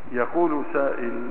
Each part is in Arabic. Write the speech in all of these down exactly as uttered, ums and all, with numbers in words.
يقول سائل: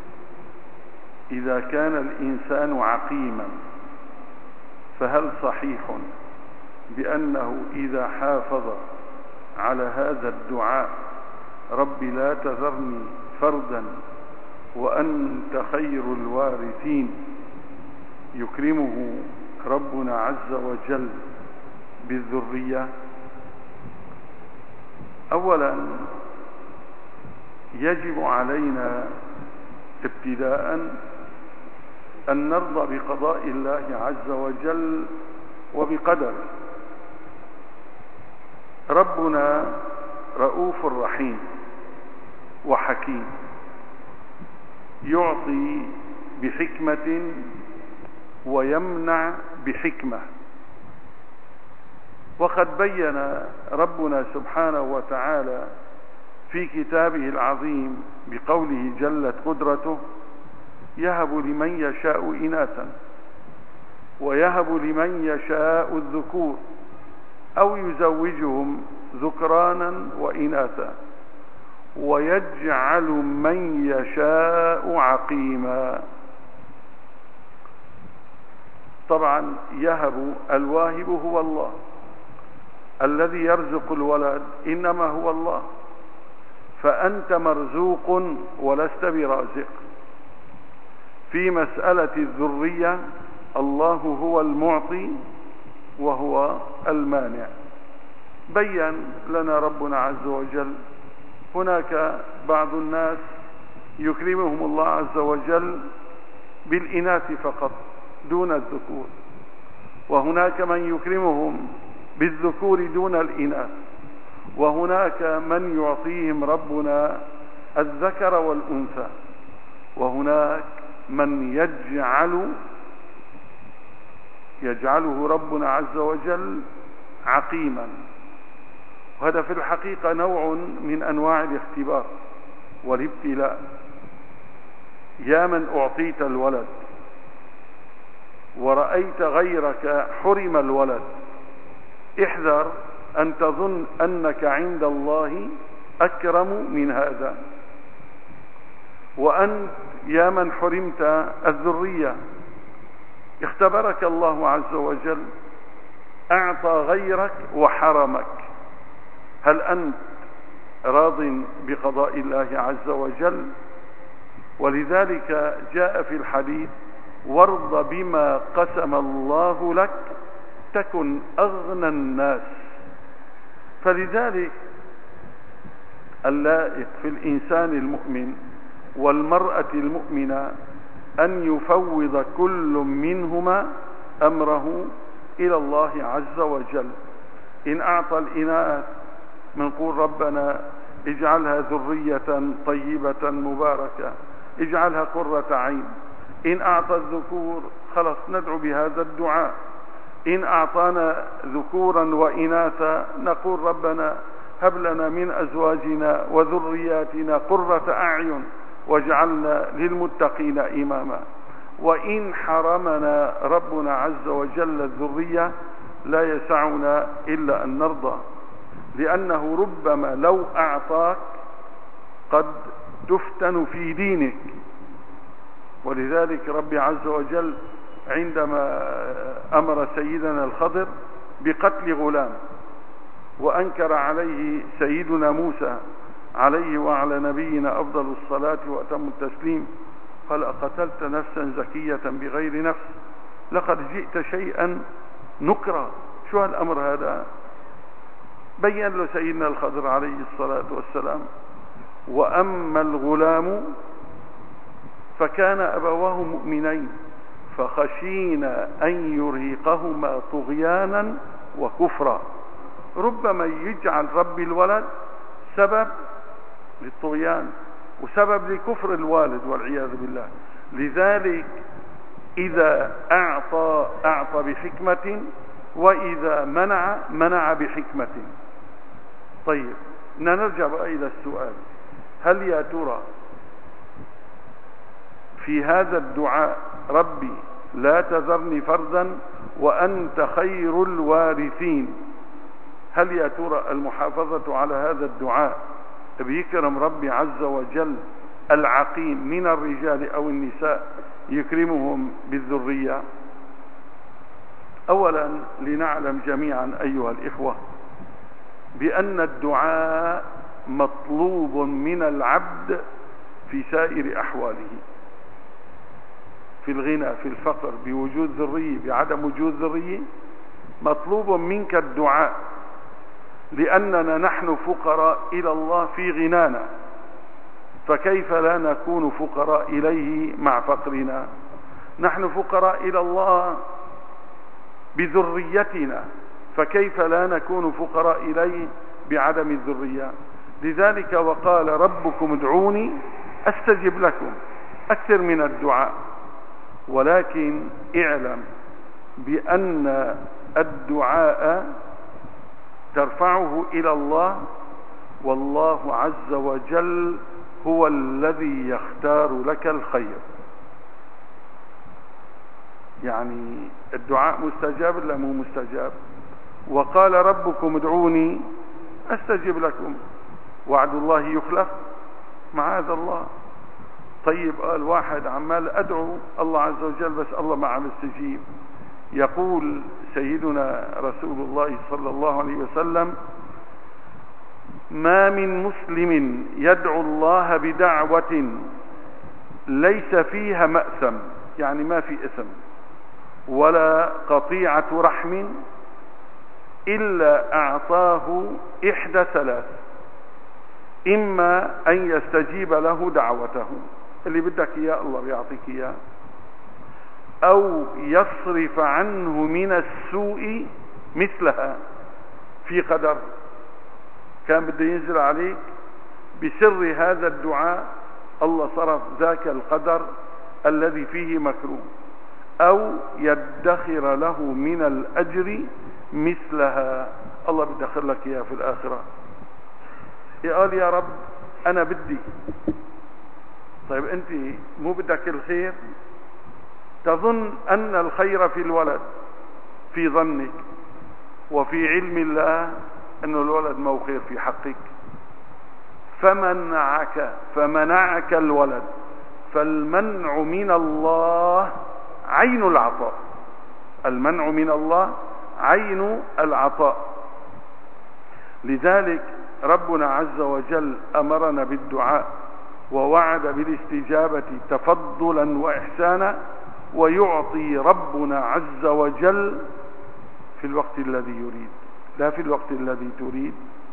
إذا كان الإنسان عقيما فهل صحيح بأنه إذا حافظ على هذا الدعاء رب لا تذرني فردا وأنت خير الوارثين يكرمه ربنا عز وجل بالذرية؟ أولا يجب علينا ابتداء أن نرضى بقضاء الله عز وجل وبقدره. ربنا رؤوف رحيم وحكيم، يعطي بحكمة ويمنع بحكمة. وقد بين ربنا سبحانه وتعالى في كتابه العظيم بقوله جلت قدرته: يهب لمن يشاء إناثا ويهب لمن يشاء الذكور أو يزوجهم ذكرانا وإناثا ويجعل من يشاء عقيما. طبعا يهب الواهب هو الله، الذي يرزق الولد إنما هو الله، فأنت مرزوق ولست برازق. في مسألة الذرية الله هو المعطي وهو المانع. بين لنا ربنا عز وجل هناك بعض الناس يكرمهم الله عز وجل بالإناث فقط دون الذكور، وهناك من يكرمهم بالذكور دون الإناث، وهناك من يعطيهم ربنا الذكر والأنثى، وهناك من يجعل يجعله ربنا عز وجل عقيما. وهذا في الحقيقة نوع من أنواع الاختبار والابتلاء. يا من أعطيت الولد ورأيت غيرك حرم الولد، احذر أن تظن أنك عند الله أكرم من هذا. وأنت يا من حرمت الذرية، اختبرك الله عز وجل، أعطى غيرك وحرمك، هل أنت راض بقضاء الله عز وجل؟ ولذلك جاء في الحديث: وارض بما قسم الله لك تكن أغنى الناس. فلذلك اللائق في الإنسان المؤمن والمرأة المؤمنة أن يفوض كل منهما أمره إلى الله عز وجل. إن أعطى الإناث منقول ربنا اجعلها ذرية طيبة مباركة، اجعلها قرة عين. إن أعطى الذكور خلاص ندعو بهذا الدعاء. إن أعطانا ذكورا وإناثا نقول ربنا هب لنا من أزواجنا وذرياتنا قرة أعين واجعلنا للمتقين إماما. وإن حرمنا ربنا عز وجل الذرية لا يسعنا إلا أن نرضى، لأنه ربما لو أعطاك قد تفتن في دينك. ولذلك ربي عز وجل عندما أمر سيدنا الخضر بقتل غلام وأنكر عليه سيدنا موسى عليه وعلى نبينا أفضل الصلاة وأتم التسليم، قال: أقتلت نفسا زكية بغير نفس لقد جئت شيئا نكرا. شو هالأمر هذا؟ بين له سيدنا الخضر عليه الصلاة والسلام: وأما الغلام فكان أبواه مؤمنين فخشينا أن يرهقهما طغيانا وكفرا. ربما يجعل رب الولد سبب للطغيان وسبب لكفر الوالد والعياذ بالله. لذلك إذا أعطى أعطى بحكمة، وإذا منع منع بحكمة. طيب نرجع بقى إلى السؤال: هل يا ترى في هذا الدعاء ربي لا تذرني فردا وأنت خير الوارثين، هل يا ترى المحافظة على هذا الدعاء بيكرم ربي عز وجل العقيم من الرجال أو النساء يكرمهم بالذرية؟ أولا لنعلم جميعا أيها الإخوة بأن الدعاء مطلوب من العبد في سائر أحواله، في الغنى، في الفقر، بوجود ذرية، بعدم وجود ذرية، مطلوب منك الدعاء، لأننا نحن فقراء إلى الله في غنانا، فكيف لا نكون فقراء إليه مع فقرنا؟ نحن فقراء إلى الله بذريتنا، فكيف لا نكون فقراء إليه بعدم الذرية؟ لذلك وقال ربكم ادعوني أستجب لكم، أكثر من الدعاء. ولكن اعلم بأن الدعاء ترفعه إلى الله، والله عز وجل هو الذي يختار لك الخير. يعني الدعاء مستجاب لا مو مستجاب؟ وقال ربكم ادعوني أستجب لكم، وعد الله يخلف؟ معاذ الله. طيب قال واحد عمال أدعو الله عز وجل بس الله ما عم يستجيب. يقول سيدنا رسول الله صلى الله عليه وسلم: ما من مسلم يدعو الله بدعوة ليس فيها مأثم، يعني ما في إثم ولا قطيعة رحم، إلا أعطاه إحدى ثلاث: إما أن يستجيب له دعوته، اللي بدك إياه الله بيعطيك إياه، أو يصرف عنه من السوء مثلها. في قدر كان بده ينزل عليك بسر هذا الدعاء، الله صرف ذاك القدر الذي فيه مكروه، أو يدخر له من الأجر مثلها، الله بيدخر لك إياه في الآخرة. قال يا رب أنا بدي. طيب أنت مو بدك الخير؟ تظن أن الخير في الولد، في ظنك، وفي علم الله أن الولد مو خير في حقك، فمنعك فمنعك الولد. فالمنع من الله عين العطاء، المنع من الله عين العطاء. لذلك ربنا عز وجل أمرنا بالدعاء ووعد بالاستجابة تفضلا وإحسانا، ويعطي ربنا عز وجل في الوقت الذي يريد لا في الوقت الذي تريد.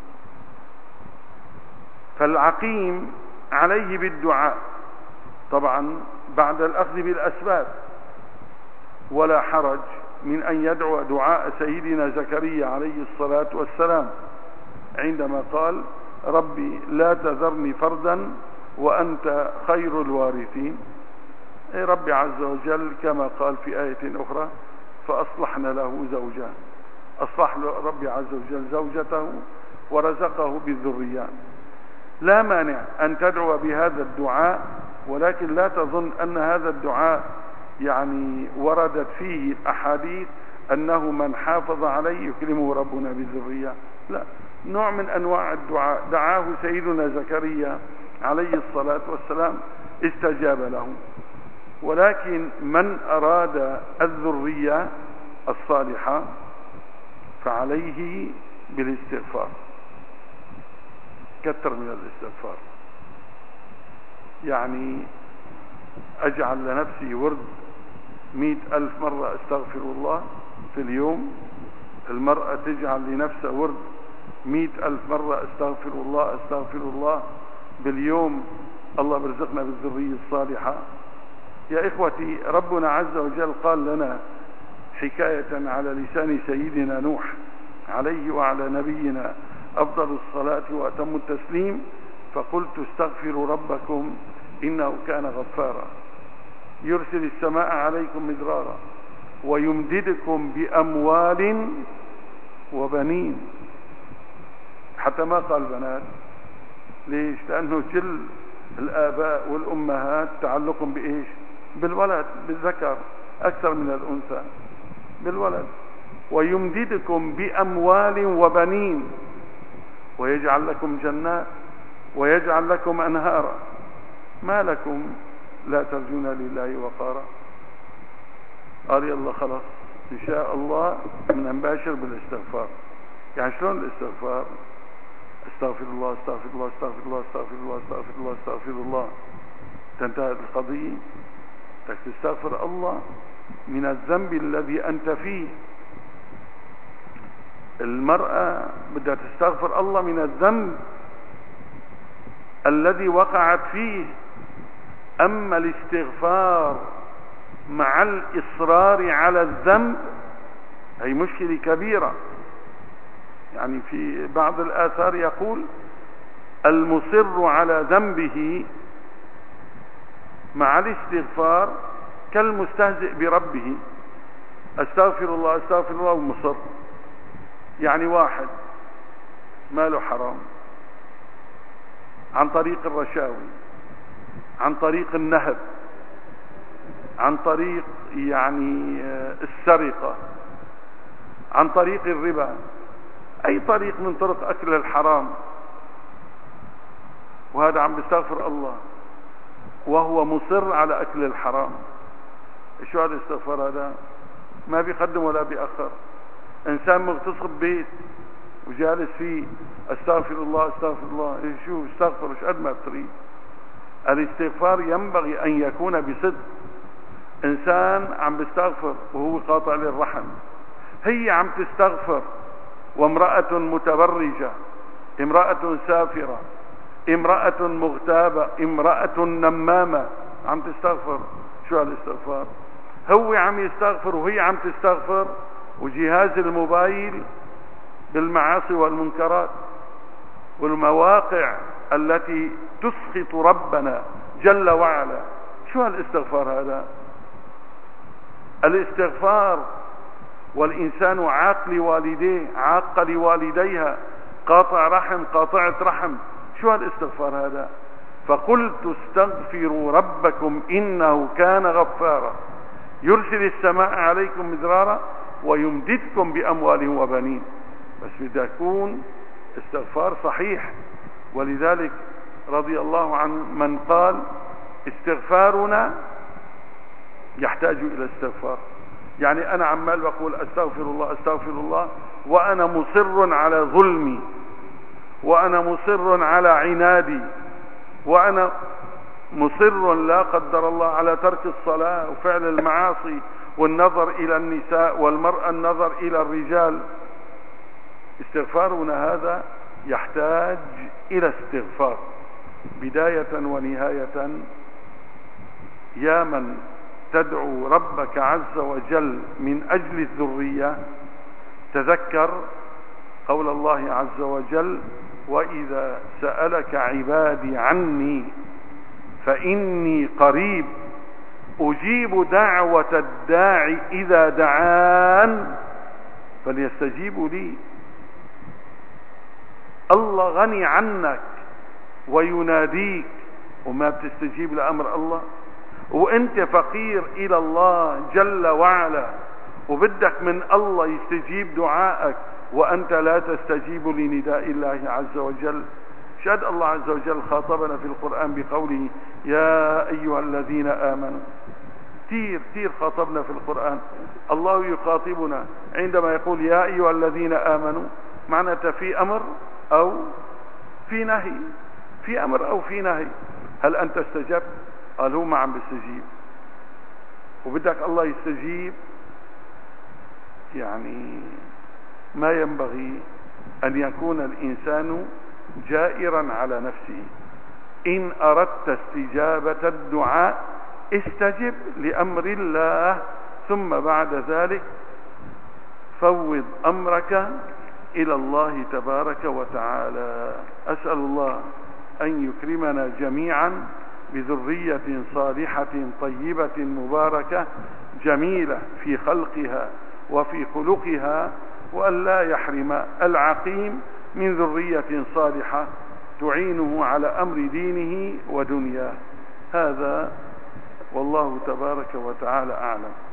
فالعقيم عليه بالدعاء طبعا بعد الأخذ بالأسباب، ولا حرج من أن يدعو دعاء سيدنا زكريا عليه الصلاة والسلام عندما قال: ربي لا تذرني فردا وأنت خير الوارثين. أي ربي عز وجل كما قال في آية أخرى: فأصلحنا له زوجا، أصلح ربي عز وجل زوجته ورزقه بالذريات. لا مانع أن تدعو بهذا الدعاء، ولكن لا تظن أن هذا الدعاء يعني وردت فيه الأحاديث أنه من حافظ عليه يكرمه ربنا بالذرية. لا، نوع من أنواع الدعاء دعاه سيدنا زكريا عليه الصلاة والسلام استجاب له. ولكن من أراد الذرية الصالحة فعليه بالاستغفار، كثر من الاستغفار. يعني أجعل لنفسي ورد مئة ألف مرة استغفر الله في اليوم، المرأة تجعل لنفسها ورد مئة ألف مرة استغفر الله استغفر الله باليوم، الله برزقنا بالذرية الصالحة. يا إخوتي، ربنا عز وجل قال لنا حكاية على لسان سيدنا نوح عليه وعلى نبينا أفضل الصلاة وأتم التسليم: فقلت استغفروا ربكم إنه كان غفارا يرسل السماء عليكم مدرارا ويمددكم بأموال وبنين. حتى ما قال بنات. ليش؟ لأنه كل الآباء والأمهات تعلقهم بإيش؟ بالولد، بالذكر أكثر من الأنثى، بالولد. ويمددكم بأموال وبنين ويجعل لكم جنات ويجعل لكم أنهارا. ما لكم لا ترجون لله وقارا؟ قال يلا خلاص إن شاء الله بدنا نباشر بالاستغفار. يعني شلون الاستغفار؟ استغفر الله استغفر الله استغفر الله استغفر الله استغفر الله استغفر الله، تنتهي القضية. بدك تستغفر الله من الذنب الذي أنت فيه. المرأة بدها تستغفر الله من الذنب الذي وقعت فيه. أما الاستغفار مع الإصرار على الذنب هي مشكلة كبيرة. يعني في بعض الآثار يقول المصر على ذنبه مع الاستغفار كالمستهزئ بربه. استغفر الله استغفر الله ومصر. يعني واحد ماله حرام عن طريق الرشاوي، عن طريق النهب، عن طريق يعني السرقة، عن طريق الربا، أي طريق من طرق أكل الحرام، وهذا عم بيستغفر الله وهو مصر على أكل الحرام. شو هذا الاستغفار؟ هذا ما بيقدم ولا بيأخر. إنسان مغتصب بيت وجالس فيه استغفر الله استغفر الله، إيه شو استغفر ايش قد ما بتريد. الاستغفار ينبغي أن يكون بصدق. إنسان عم بيستغفر وهو قاطع للرحم، هي عم تستغفر وامرأة متبرجة، امرأة سافرة، امرأة مغتابة، امرأة نمامة عم تستغفر. شو هالاستغفار؟ هو عم يستغفر وهي عم تستغفر، وجهاز الموبايل بالمعاصي والمنكرات والمواقع التي تسخط ربنا جل وعلا. شو هالاستغفار هذا؟ الاستغفار والإنسان عاق لوالديه، عاق لوالديها، قاطع رحم، قاطعة رحم. شو هالاستغفار هذا؟ فقلت استغفروا ربكم إنه كان غفارا يرسل السماء عليكم مدرارا ويمددكم بأموال وبنين. بس بده يكون استغفار صحيح. ولذلك رضي الله عن من قال استغفارنا يحتاج إلى استغفار. يعني أنا عمال بقول أستغفر الله أستغفر الله وأنا مصر على ظلمي، وأنا مصر على عنادي، وأنا مصر لا قدر الله على ترك الصلاة وفعل المعاصي والنظر إلى النساء، والمرأة النظر إلى الرجال. استغفارنا هذا يحتاج إلى استغفار بداية ونهاية. يا من تدعو ربك عز وجل من أجل الذرية، تذكر قول الله عز وجل وإذا سألك عبادي عني فإني قريب أجيب دعوة الداعي إذا دعان فليستجيبوا لي. الله غني عنك ويناديك وما بتستجيب لأمر الله، وانت فقير إلى الله جل وعلا وبدك من الله يستجيب دعائك وأنت لا تستجيب لنداء الله عز وجل. شهد الله عز وجل خاطبنا في القرآن بقوله يا أيها الذين آمنوا. كثير كثير خاطبنا في القرآن. الله يخاطبنا عندما يقول يا أيها الذين آمنوا، معناته في أمر أو في نهي، في أمر أو في نهي. هل أنت استجبت؟ قال هو ما عم بيستجيب وبدك الله يستجيب. يعني ما ينبغي أن يكون الإنسان جائرا على نفسه. إن أردت استجابة الدعاء استجب لأمر الله، ثم بعد ذلك فوض أمرك إلى الله تبارك وتعالى. أسأل الله أن يكرمنا جميعا بذرية صالحة طيبة مباركة جميلة في خلقها وفي خلقها، وأن لا يحرم العقيم من ذرية صالحة تعينه على أمر دينه ودنياه. هذا والله تبارك وتعالى أعلم.